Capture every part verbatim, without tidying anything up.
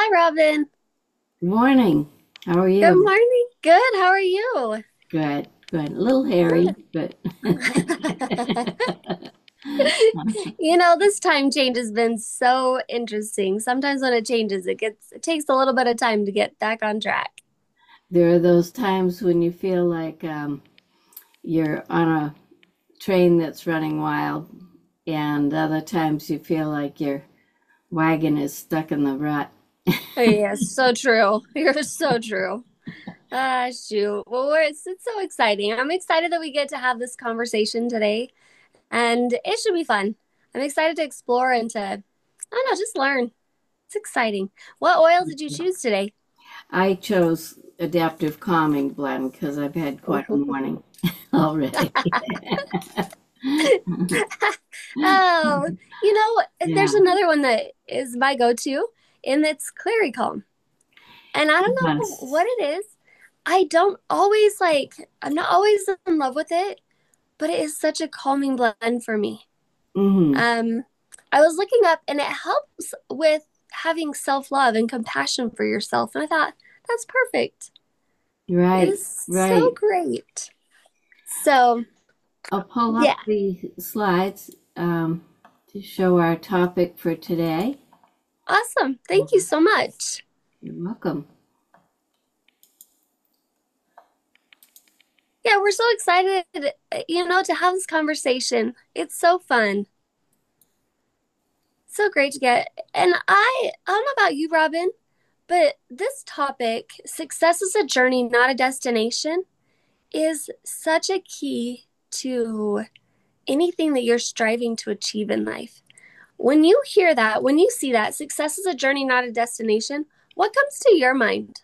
Hi, Robin. Good morning. How are Good you? morning. Good. How are you? Good, good. A little hairy, Good. but You know, this time change has been so interesting. Sometimes when it changes, it gets it takes a little bit of time to get back on track. there are those times when you feel like um, you're on a train that's running wild, and other times you feel like your wagon is stuck in the rut. Yes, so true. You're so true. Ah, shoot. Well, we're, it's, it's so exciting. I'm excited that we get to have this conversation today, and it should be fun. I'm excited to explore and to, I don't know, just learn. It's exciting. What oil did you choose today? I chose adaptive calming blend because I've had quite a morning already. Oh, you know, there's Yeah. another one that is my go-to, and it's Clary Calm. And I don't know Yes. what it is. I don't always like, I'm not always in love with it, but it is such a calming blend for me. Hmm. Um, I was looking up and it helps with having self-love and compassion for yourself. And I thought, that's perfect. It Right, is so right. great. So, I'll pull yeah, up the slides um, to show our topic for today. awesome. Thank you so much. You're welcome. Yeah, we're so excited, you know, to have this conversation. It's so fun. So great to get. And I, I don't know about you, Robin, but this topic, success is a journey, not a destination, is such a key to anything that you're striving to achieve in life. When you hear that, when you see that, success is a journey, not a destination, what comes to your mind?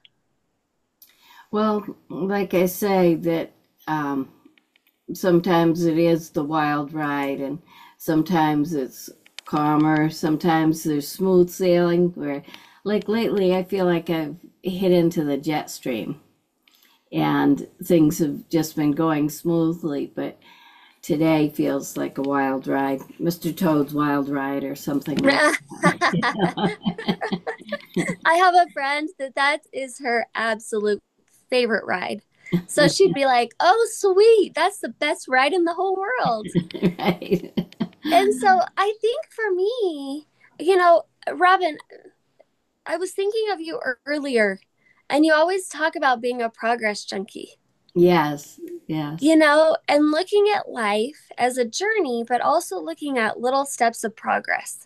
Well, like I say, that um, sometimes it is the wild ride, and sometimes it's calmer. Sometimes there's smooth sailing. Where, like lately, I feel like I've hit into the jet stream, and things have just been going smoothly. But today feels like a wild ride, Mister Toad's Wild Ride, or something like I that. have a friend that that is her absolute favorite ride. So she'd be like, "Oh, sweet, that's the best ride in the whole world." Right. And so I think for me, you know, Robin, I was thinking of you earlier, and you always talk about being a progress junkie, Yes, yes, you know, and looking at life as a journey, but also looking at little steps of progress,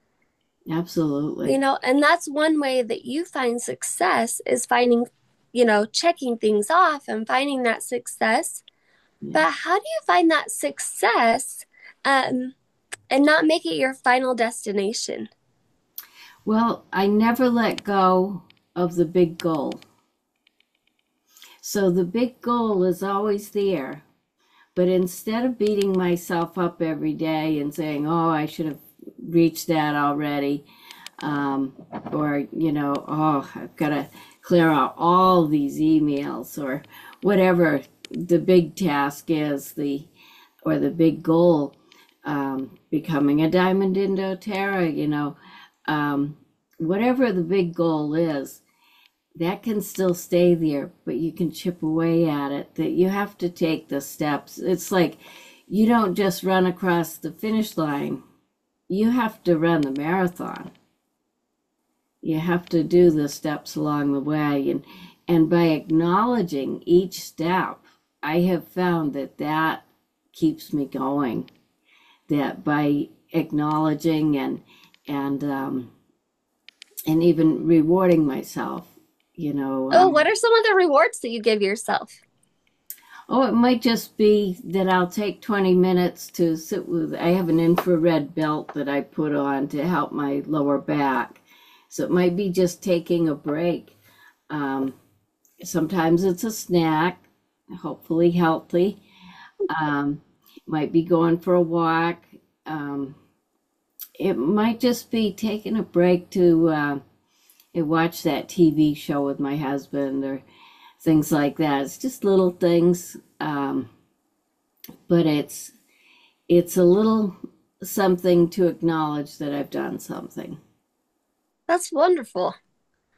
you absolutely. know, and that's one way that you find success is finding, you know, checking things off and finding that success. Yeah. But how do you find that success um, and not make it your final destination? Well, I never let go of the big goal. So the big goal is always there. But instead of beating myself up every day and saying, oh, I should have reached that already, um, or, you know, oh, I've got to clear out all these emails, or whatever the big task is, the or the big goal, um, becoming a diamond in doTERRA, you know, um, whatever the big goal is, that can still stay there, but you can chip away at it. That you have to take the steps. It's like you don't just run across the finish line, you have to run the marathon. You have to do the steps along the way. And, and by acknowledging each step, I have found that that keeps me going. That by acknowledging and, and, um, and even rewarding myself, you know, Oh, um, what are some of the rewards that you give yourself? oh, it might just be that I'll take twenty minutes to sit with. I have an infrared belt that I put on to help my lower back. So it might be just taking a break. Um, Sometimes it's a snack, hopefully healthy. Um, might be going for a walk. Um, it might just be taking a break to uh, watch that T V show with my husband or things like that. It's just little things. Um, but it's it's a little something to acknowledge that I've done something. That's wonderful.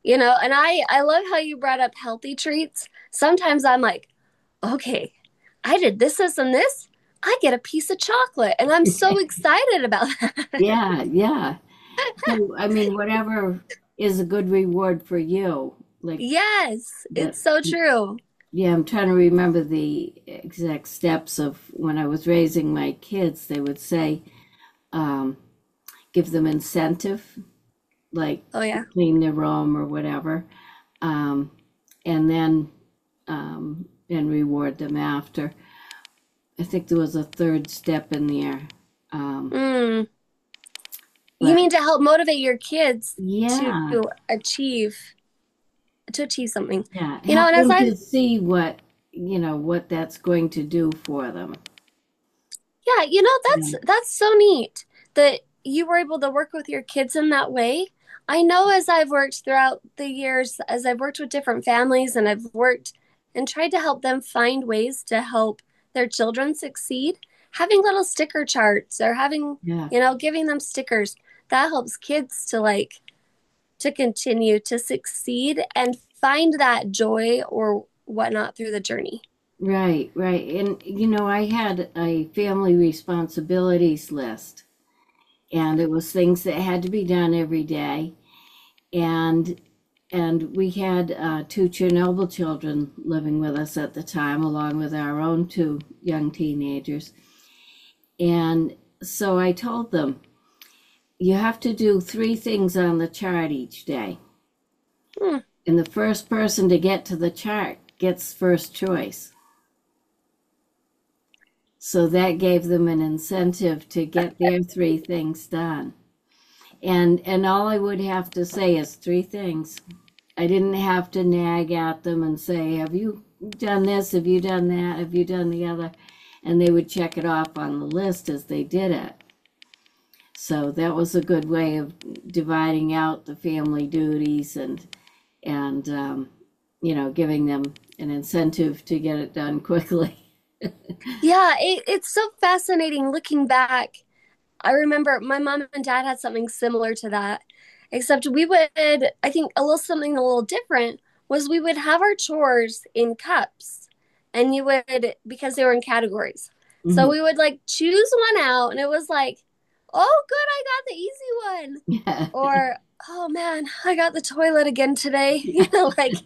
You know, and I I love how you brought up healthy treats. Sometimes I'm like, okay, I did this, this, and this. I get a piece of chocolate, and I'm so excited about that. Yeah, yeah. So, I mean, whatever is a good reward for you, like Yes, that. it's so true. Yeah, I'm trying to remember the exact steps of when I was raising my kids. They would say, um, give them incentive, like Oh to yeah. clean their room or whatever, um, and then um, and reward them after. I think there was a third step in there, um, Mm. You but mean to help motivate your kids to yeah, achieve to achieve something. yeah, You know, help and as them I to see what you know what that's going to do for them. yeah, you know, that's Yeah, that's so neat that you were able to work with your kids in that way. I know as I've worked throughout the years, as I've worked with different families and I've worked and tried to help them find ways to help their children succeed, having little sticker charts or having, yeah, you know, giving them stickers, that helps kids to like to continue to succeed and find that joy or whatnot through the journey. right, right. And you know, I had a family responsibilities list, and it was things that had to be done every day. And and we had uh, two Chernobyl children living with us at the time, along with our own two young teenagers. And so I told them, you have to do three things on the chart each day. Hmm. And the first person to get to the chart gets first choice. So that gave them an incentive to get their three things done. And and all I would have to say is three things. I didn't have to nag at them and say, have you done this? Have you done that? Have you done the other? And they would check it off on the list as they did it. So that was a good way of dividing out the family duties and and um, you know, giving them an incentive to get it done quickly. Yeah, it, it's so fascinating looking back. I remember my mom and dad had something similar to that, except we would, I think, a little something a little different was we would have our chores in cups and you would, because they were in categories. So Mhm. we would like choose one out and it was like, oh, good, I got the easy one. Yeah. Or, oh man, I got the toilet again today. You know, like,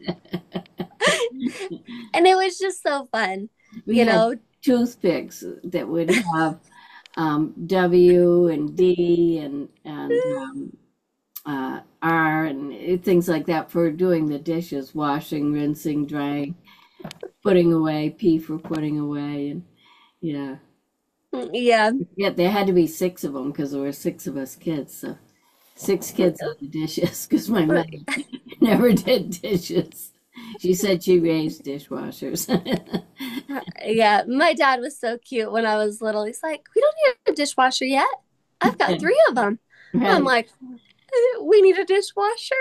and it was just so fun, We you had know. toothpicks that would have um, W and D and and um, uh, R and things like that for doing the dishes, washing, rinsing, drying, putting away, P for putting away, and yeah, Yeah. yeah. There had to be six of them because there were six of us kids, so six kids on the dishes because my mother never did dishes. She said she raised dishwashers. Yeah, my dad was so cute when I was little. He's like, "We don't need a dishwasher yet. I've got three of them." I'm Right. like, "We need a dishwasher."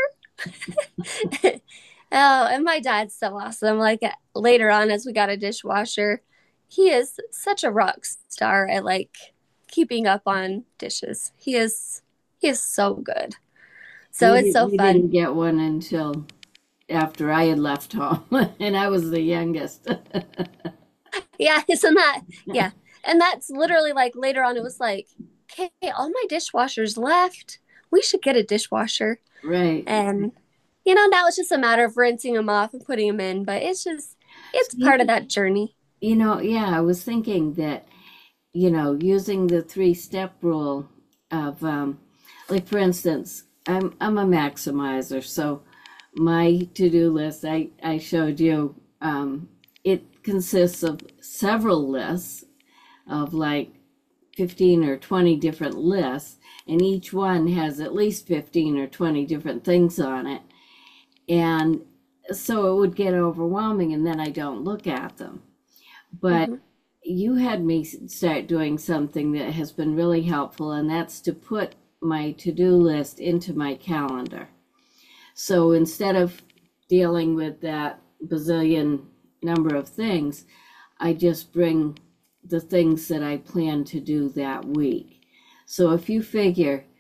Oh, and my dad's so awesome. Like later on, as we got a dishwasher, he is such a rock star at like keeping up on dishes. He is he is so good. So We it's didn't so we fun. didn't get one until after I had left home, and I was the youngest. Yeah, isn't that? Yeah. And that's literally like later on, it was like, okay, all my dishwashers left. We should get a dishwasher. Right. And, you know, now it's just a matter of rinsing them off and putting them in. But it's just, So it's part of you, that journey. you know, yeah, I was thinking that, you know, using the three step rule of um like for instance, I'm I'm a maximizer, so my to-do list I I showed you um it consists of several lists of like fifteen or twenty different lists, and each one has at least fifteen or twenty different things on it. And so it would get overwhelming, and then I don't look at them. But Hmm. you had me start doing something that has been really helpful, and that's to put my to do list into my calendar. So instead of dealing with that bazillion number of things, I just bring the things that I plan to do that week. So if you figure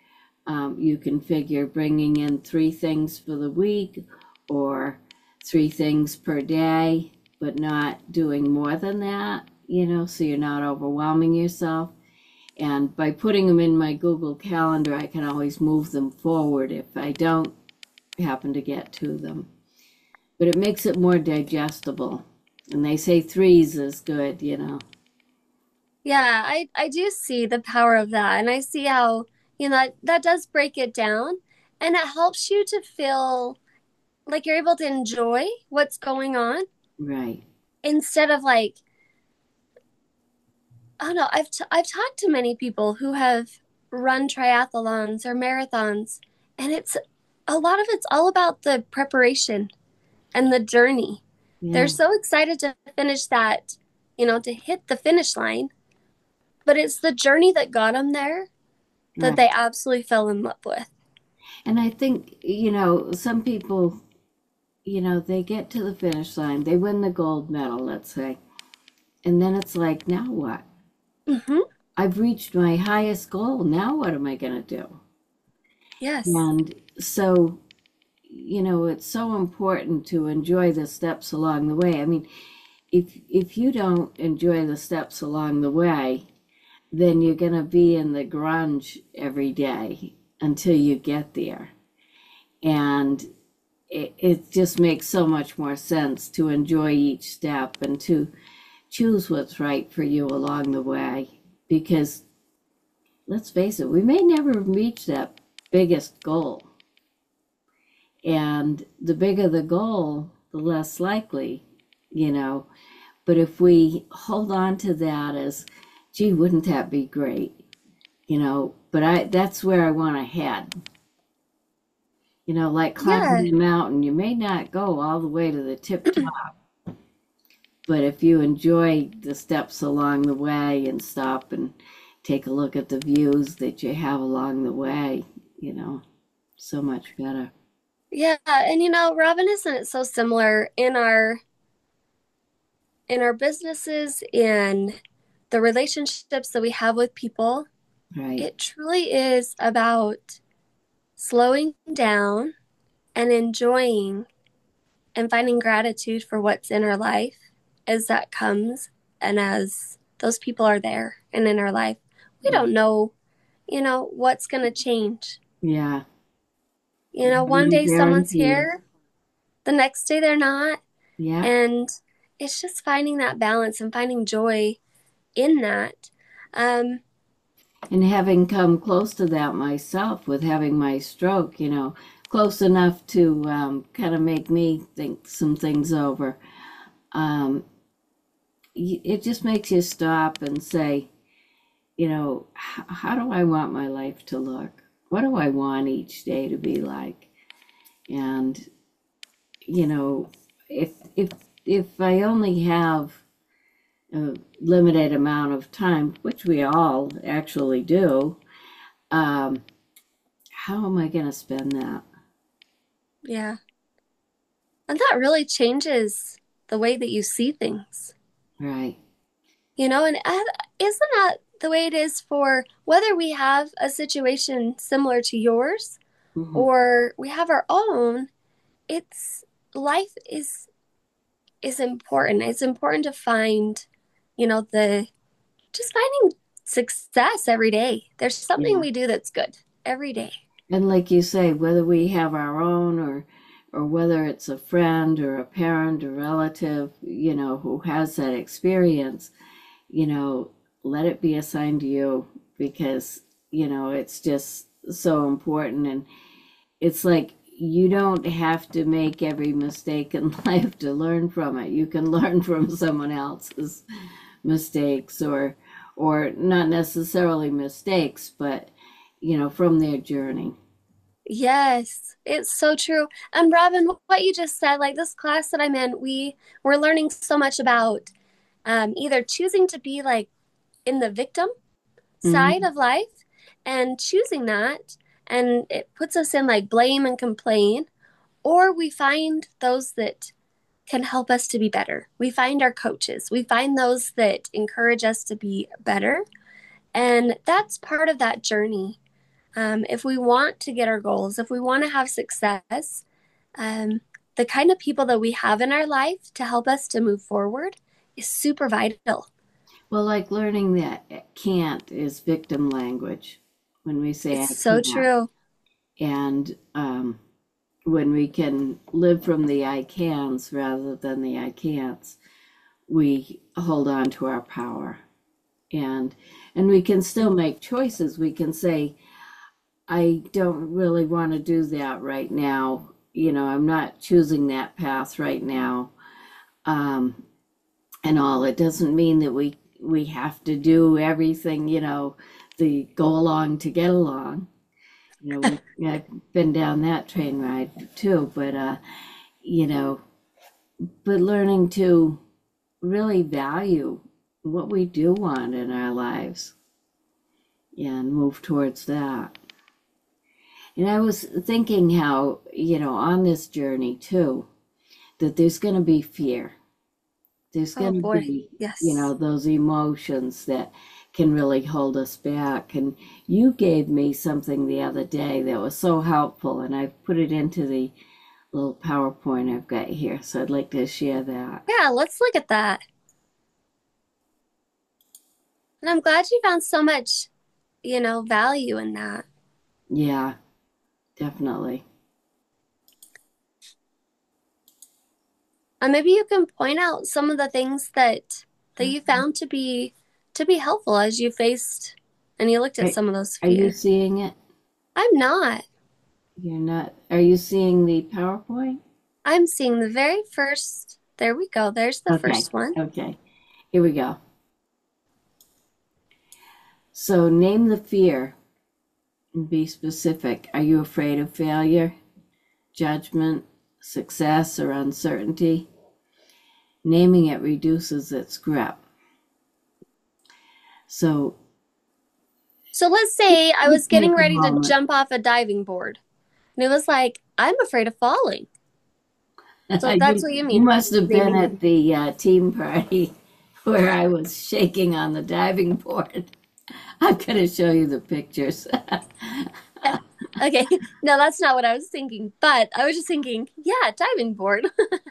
Um, you can figure bringing in three things for the week or three things per day, but not doing more than that, you know, so you're not overwhelming yourself. And by putting them in my Google Calendar, I can always move them forward if I don't happen to get to them. But it makes it more digestible. And they say threes is good, you know. Yeah, I I do see the power of that, and I see how, you know, that, that does break it down, and it helps you to feel like you're able to enjoy what's going on Right. instead of like, I don't know, I've t- I've talked to many people who have run triathlons or marathons, and it's a lot of it's all about the preparation and the journey. They're Yeah. so excited to finish that, you know, to hit the finish line, but it's the journey that got them there that Right. they absolutely fell in love with. And I think, you know, some people, you know, they get to the finish line, they win the gold medal, let's say, and then it's like, now what? Mm-hmm. I've reached my highest goal. Now what am I going to do? Yes. And so, you know, it's so important to enjoy the steps along the way. I mean, if if you don't enjoy the steps along the way, then you're going to be in the grunge every day until you get there. And it, it just makes so much more sense to enjoy each step and to choose what's right for you along the way. Because let's face it, we may never reach that biggest goal. And the bigger the goal, the less likely, you know. But if we hold on to that as, gee, wouldn't that be great? You know, but I that's where I want to head. You know, like Yeah. climbing a mountain, you may not go all the way to the tip top, but if you enjoy the steps along the way and stop and take a look at the views that you have along the way, you know, so much better. Yeah. And you know, Robin, isn't it so similar in our in our businesses, in the relationships that we have with people? Right. It truly is about slowing down and enjoying and finding gratitude for what's in our life as that comes and as those people are there and in our life. We don't know, you know, what's going to change. Yeah. You know, one No day someone's guarantees. here, the next day they're not. Yeah. And it's just finding that balance and finding joy in that. Um, And having come close to that myself with having my stroke, you know, close enough to um, kind of make me think some things over. Um, it just makes you stop and say, you know, how do I want my life to look? What do I want each day to be like? And, you know, if if if I only have a limited amount of time, which we all actually do, um, how am I going to spend that? yeah. And that really changes the way that you see things. Right. You know, and uh, isn't that the way it is for whether we have a situation similar to yours Hmm. or we have our own? It's life is is important. It's important to find, you know, the just finding success every day. There's something Yeah. we do that's good every day. And like you say, whether we have our own or or whether it's a friend or a parent or relative, you know, who has that experience, you know, let it be assigned to you because, you know, it's just so important. And it's like you don't have to make every mistake in life to learn from it. You can learn from someone else's mistakes or or not necessarily mistakes, but you know, from their journey. Yes, it's so true. And Robin, what you just said, like this class that I'm in, we we're learning so much about um, either choosing to be like in the victim side Hmm. of life and choosing that, and it puts us in like blame and complain, or we find those that can help us to be better. We find our coaches, we find those that encourage us to be better, and that's part of that journey. Um, if we want to get our goals, if we want to have success, um, the kind of people that we have in our life to help us to move forward is super vital. Well, like learning that can't is victim language when we say It's I so can't. true. And um, when we can live from the I cans rather than the I can'ts, we hold on to our power. And and we can still make choices. We can say, I don't really want to do that right now. You know, I'm not choosing that path right now. Um, and all. It doesn't mean that we we have to do everything, you know, the go along to get along. You know, we, I've been down that train ride too, but uh, you know, but learning to really value what we do want in our lives, yeah, and move towards that. And I was thinking how, you know, on this journey too, that there's going to be fear. There's Oh going to boy. be, you know, Yes. those emotions that can really hold us back. And you gave me something the other day that was so helpful, and I've put it into the little PowerPoint I've got here. So I'd like to share that. Yeah, let's look at that. And I'm glad you found so much, you know, value in that. Yeah, definitely. And maybe you can point out some of the things that that you found to be to be helpful as you faced and you looked at Are, some of those are you fear. seeing it? I'm not. You're not. Are you seeing the PowerPoint? I'm seeing the very first. There we go. There's the Okay, first one. okay. Here we go. So name the fear and be specific. Are you afraid of failure, judgment, success, or uncertainty? Naming it reduces its grip. So So let's say I was take getting a ready to moment. jump off a diving board. And it was like, I'm afraid of falling. So that's you, what you you mean. must have been Naming. at the uh, team party where I was shaking on the diving board. I'm going to show you the pictures. Okay. No, that's not what I was thinking. But I was just thinking, yeah, diving board.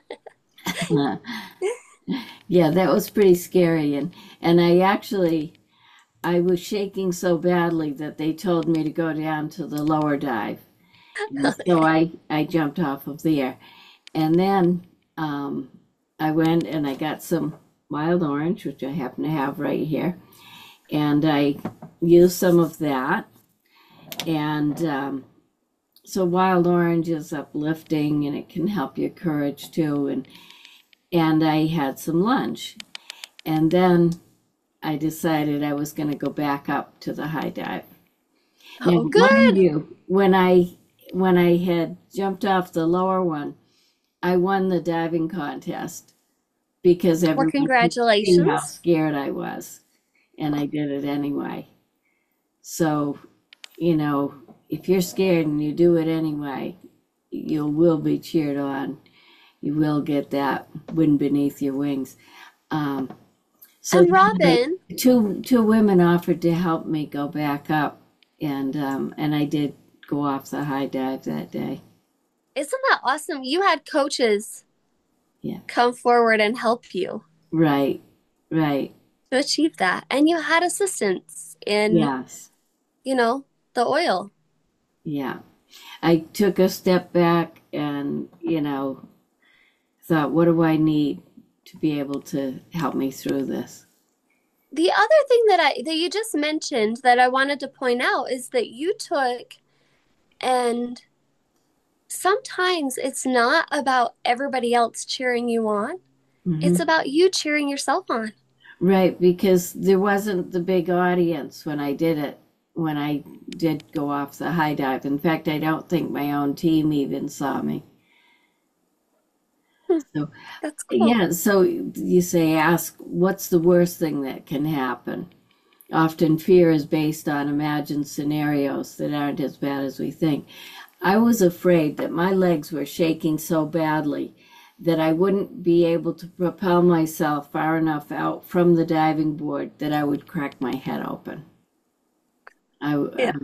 Yeah, that was pretty scary. And, and I actually, I was shaking so badly that they told me to go down to the lower dive. And so Okay. I, I jumped off of there. And then um, I went and I got some wild orange, which I happen to have right here. And I used some of that. And um, so wild orange is uplifting and it can help your courage too. And and I had some lunch. And then I decided I was going to go back up to the high dive. Now, Oh, mind good. you, when I when I had jumped off the lower one, I won the diving contest because Well, everyone could see how congratulations. scared I was, and I did it anyway. So, you know, if you're scared and you do it anyway, you will be cheered on. You will get that wind beneath your wings. Um, so And then Robin, I, two two women offered to help me go back up, and um, and I did go off the high dive that day. isn't that awesome? You had coaches Yeah, come forward and help you right, right. to achieve that. And you had assistance in, Yes, you know, the oil. yeah. I took a step back and you know thought, what do I need to be able to help me through this? The other thing that I that you just mentioned that I wanted to point out is that you took and sometimes it's not about everybody else cheering you on. It's Hmm. about you cheering yourself on. Right, because there wasn't the big audience when I did it, when I did go off the high dive. In fact, I don't think my own team even saw me. Hmm, So, that's cool. yeah, so you say, ask, what's the worst thing that can happen? Often fear is based on imagined scenarios that aren't as bad as we think. I was afraid that my legs were shaking so badly that I wouldn't be able to propel myself far enough out from the diving board that I would crack my head open. I, I Yeah. was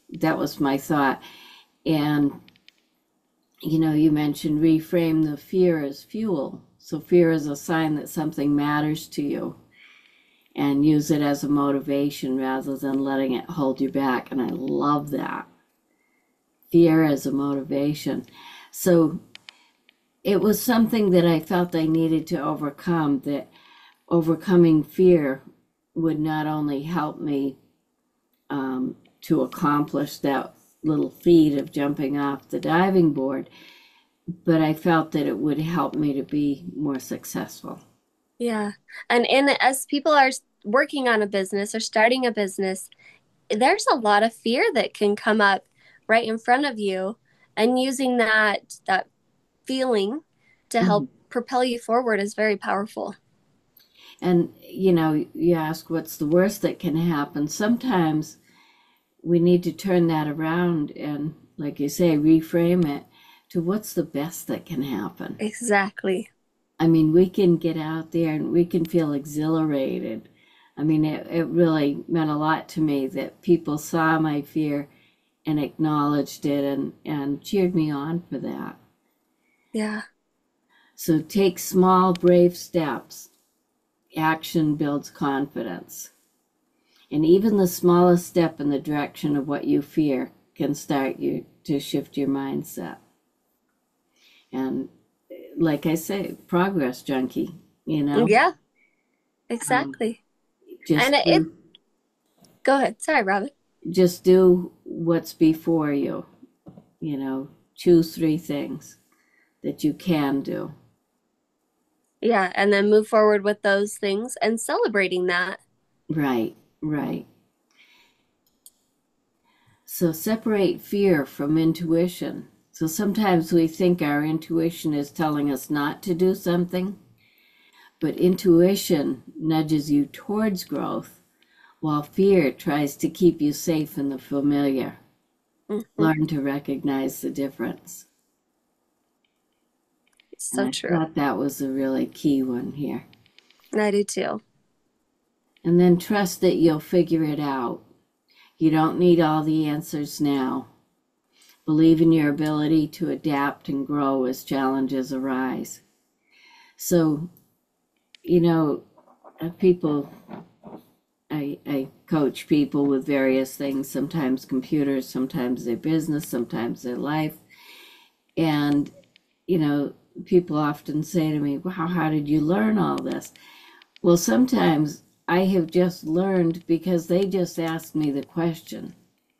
that was my thought. And, you know, you mentioned reframe the fear as fuel. So fear is a sign that something matters to you, and use it as a motivation rather than letting it hold you back. And I love that. Fear as a motivation. So it was something that I felt I needed to overcome, that overcoming fear would not only help me um, to accomplish that little feat of jumping off the diving board, but I felt that it would help me to be more successful. Yeah. And in as people are working on a business or starting a business, there's a lot of fear that can come up right in front of you, and using that that feeling to Mhm. help propel you forward is very powerful. And, you know, you ask what's the worst that can happen. Sometimes we need to turn that around and, like you say, reframe it to what's the best that can happen. Exactly. I mean, we can get out there and we can feel exhilarated. I mean, it, it really meant a lot to me that people saw my fear and acknowledged it and, and cheered me on for that. Yeah. So take small, brave steps. Action builds confidence. And even the smallest step in the direction of what you fear can start you to shift your mindset. And like I say, progress junkie, you know, Yeah, um, exactly. And just it, it do, go ahead. Sorry, Robin. just do what's before you, you know, choose three things that you can do. Yeah, and then move forward with those things and celebrating that. Right, right. So separate fear from intuition. So sometimes we think our intuition is telling us not to do something, but intuition nudges you towards growth, while fear tries to keep you safe in the familiar. Mhm. Learn to recognize the difference. And So I true. thought that was a really key one here. I do too. And then trust that you'll figure it out. You don't need all the answers now. Believe in your ability to adapt and grow as challenges arise. So, you know, uh, people, I, I coach people with various things, sometimes computers, sometimes their business, sometimes their life. And, you know, people often say to me, wow, how did you learn all this? Well, sometimes I have just learned because they just asked me the question,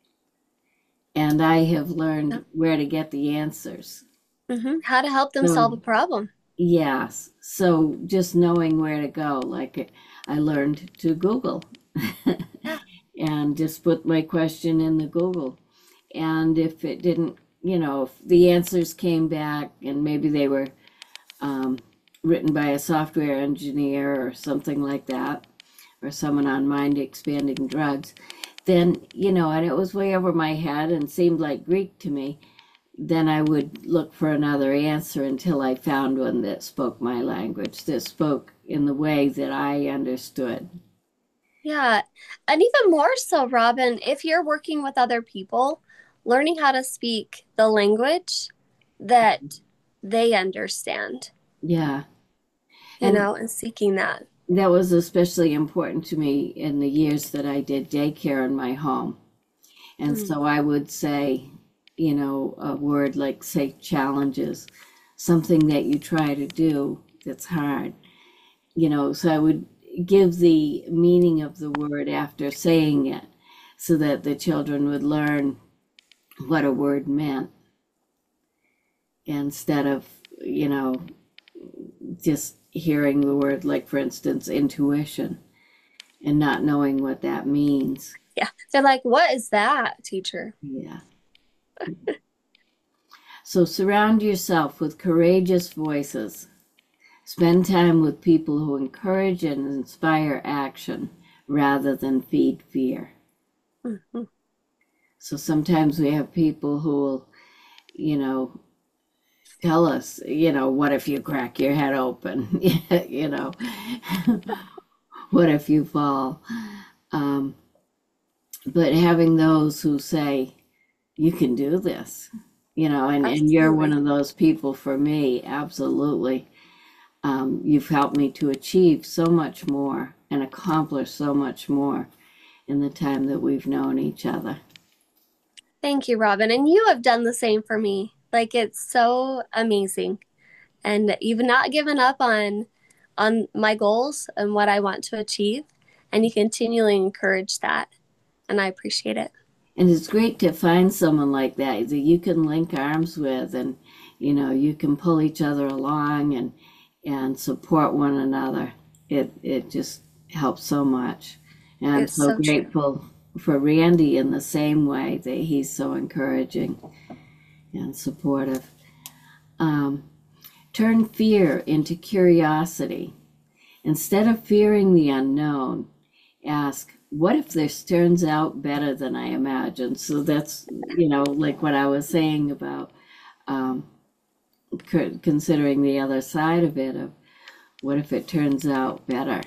and I have Yeah. learned where to get the answers. hmm How to help them solve a So, problem. yes, so just knowing where to go, like I learned to Google Yeah. and just put my question in the Google. And if it didn't, you know, if the answers came back and maybe they were um, written by a software engineer or something like that, or someone on mind expanding drugs, then, you know, and it was way over my head and seemed like Greek to me, then I would look for another answer until I found one that spoke my language, that spoke in the way that I understood. Yeah. And even more so, Robin, if you're working with other people, learning how to speak the language that they understand, Yeah. you And know, and seeking that. that was especially important to me in the years that I did daycare in my home. And Mm. so I would say, you know, a word like, say, challenges, something that you try to do that's hard, you know. So I would give the meaning of the word after saying it so that the children would learn what a word meant instead of, you know, just hearing the word, like, for instance, intuition, and not knowing what that means. Yeah. They're like, what is that, teacher? Yeah. So surround yourself with courageous voices. Spend time with people who encourage and inspire action rather than feed fear. hmm So sometimes we have people who will, you know, tell us, you know, what if you crack your head open? You know, what if you fall? Um, but having those who say, you can do this, you know, and, and you're one Absolutely. of those people for me. Absolutely. Um, you've helped me to achieve so much more and accomplish so much more in the time that we've known each other. Thank you, Robin. And you have done the same for me. Like it's so amazing. And you've not given up on on my goals and what I want to achieve. And you continually encourage that. And I appreciate it. And it's great to find someone like that that you can link arms with, and you know you can pull each other along and and support one another. It it just helps so much, and I'm It's so so true. grateful for Randy in the same way that he's so encouraging and supportive. Um, Turn fear into curiosity. Instead of fearing the unknown, ask, what if this turns out better than I imagined? So that's, you know, like what I was saying about um, considering the other side of it, of what if it turns out better?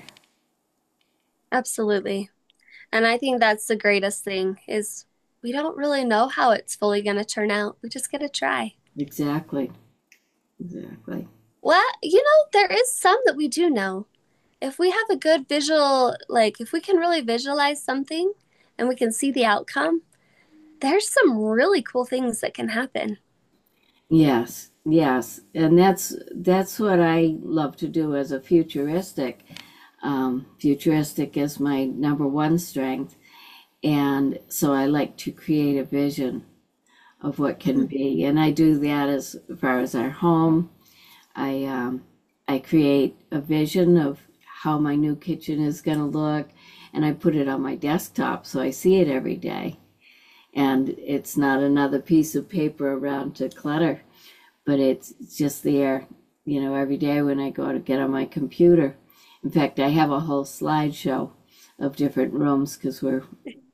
Absolutely. And I think that's the greatest thing is we don't really know how it's fully going to turn out. We just got to try. Exactly. Exactly. Well, you know, there is some that we do know. If we have a good visual, like if we can really visualize something and we can see the outcome, there's some really cool things that can happen. Yes, yes. And that's that's what I love to do as a futuristic. Um, futuristic is my number one strength. And so I like to create a vision of what can be. And I do that as far as our home. I um, I create a vision of how my new kitchen is going to look, and I put it on my desktop so I see it every day. And it's not another piece of paper around to clutter, but it's just there, you know, every day when I go to get on my computer. In fact, I have a whole slideshow of different rooms because we're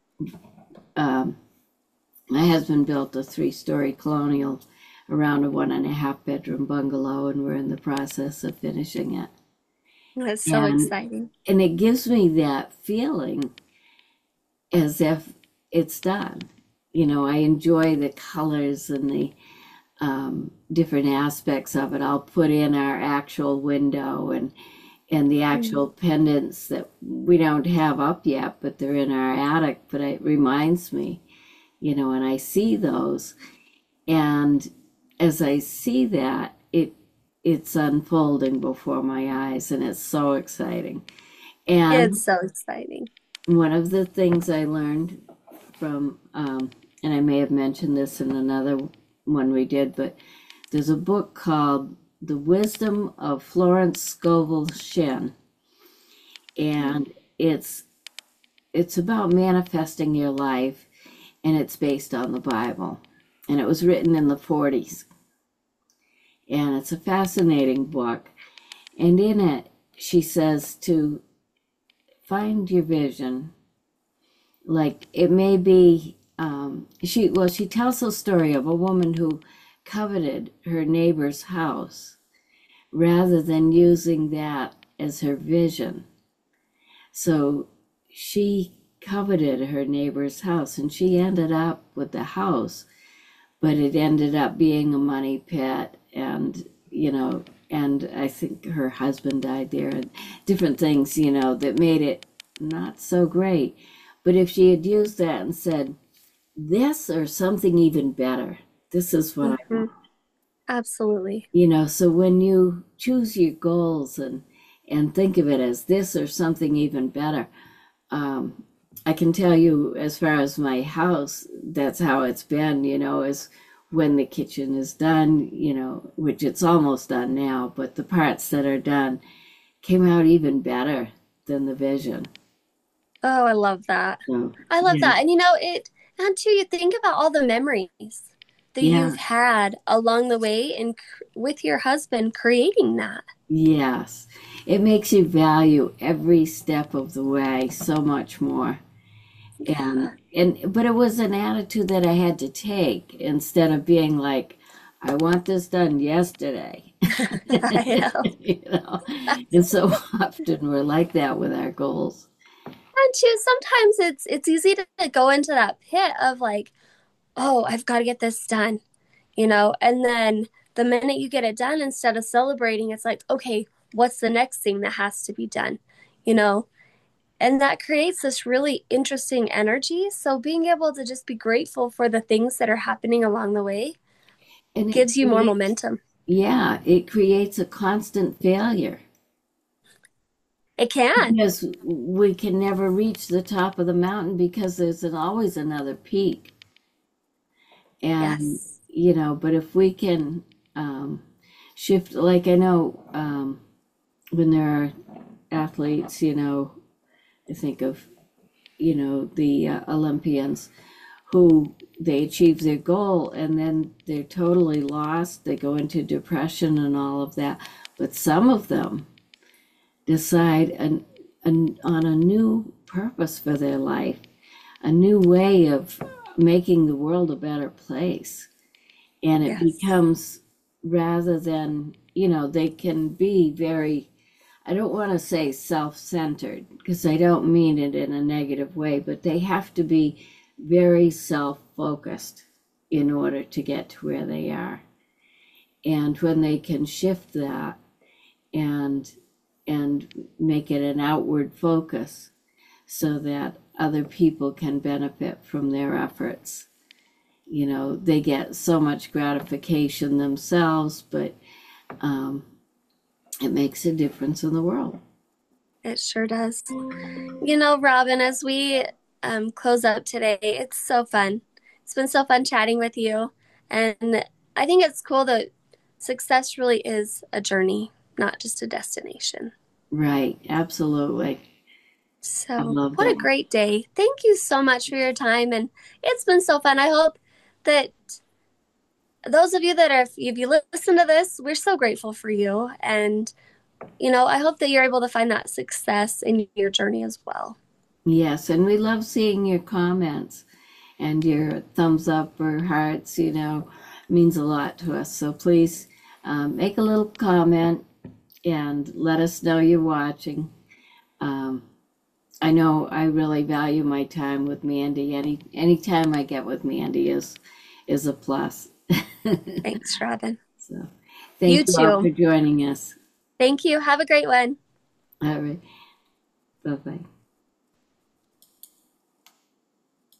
um, my husband built a three-story colonial around a one and a half bedroom bungalow, and we're in the process of finishing it. That's so And exciting. and it gives me that feeling as if it's done. You know, I enjoy the colors and the um, different aspects of it. I'll put in our actual window and and the Mm. actual pendants that we don't have up yet, but they're in our attic. But it reminds me, you know, and I see those, and as I see that, it it's unfolding before my eyes, and it's so exciting. It's And so exciting. one of the things I learned from, um, and I may have mentioned this in another one we did, but there's a book called The Wisdom of Florence Scovel Shinn, and it's it's about manifesting your life, and it's based on the Bible, and it was written in the forties, and it's a fascinating book. And in it, she says to find your vision. Like it may be, um, she well, she tells a story of a woman who coveted her neighbor's house rather than using that as her vision. So she coveted her neighbor's house, and she ended up with the house, but it ended up being a money pit, and you know, and I think her husband died there, and different things, you know, that made it not so great. But if she had used that and said, this or something even better, this is what I Hmm. want, Absolutely. you know, so when you choose your goals and and think of it as this or something even better, um, I can tell you, as far as my house, that's how it's been, you know, is when the kitchen is done, you know, which it's almost done now, but the parts that are done came out even better than the vision. Oh, I love that. So, I love yeah, that. And you know, it, and too, you think about all the memories that you've yeah, had along the way and cr- with your husband creating that. yes. It makes you value every step of the way so much more. Yeah. and and but it was an attitude that I had to take instead of being like, I want this done yesterday. I know. You know, and That's, so often we're like that with our goals. and too, sometimes it's it's easy to go into that pit of like, oh, I've got to get this done, you know? And then the minute you get it done, instead of celebrating, it's like, okay, what's the next thing that has to be done, you know? And that creates this really interesting energy. So being able to just be grateful for the things that are happening along the way And it gives you more creates, momentum. yeah, it creates a constant failure It can. because we can never reach the top of the mountain because there's an, always another peak. And, Yes. you know, but if we can um, shift, like I know um, when there are athletes, you know, I think of, you know, the uh, Olympians who they achieve their goal and then they're totally lost. They go into depression and all of that. But some of them decide an, an, on a new purpose for their life, a new way of making the world a better place. And it Yes. becomes rather than, you know, they can be very, I don't want to say self-centered because I don't mean it in a negative way, but they have to be very self-focused in order to get to where they are. And when they can shift that and and make it an outward focus so that other people can benefit from their efforts, you know, they get so much gratification themselves, but um, it makes a difference in the world. It sure does. You know, Robin, as we um, close up today, it's so fun. It's been so fun chatting with you. And I think it's cool that success really is a journey, not just a destination. Right, absolutely. I So, love what a that. great day. Thank you so much for your time. And it's been so fun. I hope that those of you that are, if you listen to this, we're so grateful for you. And, you know, I hope that you're able to find that success in your journey as well. Yes, and we love seeing your comments and your thumbs up or hearts, you know, means a lot to us. So please um, make a little comment and let us know you're watching. Um, I know I really value my time with Mandy. Any any time I get with Mandy is is a plus. Thanks, Robin. So You thank you all for too. joining us. Thank you. Have a great one. All right. Bye bye.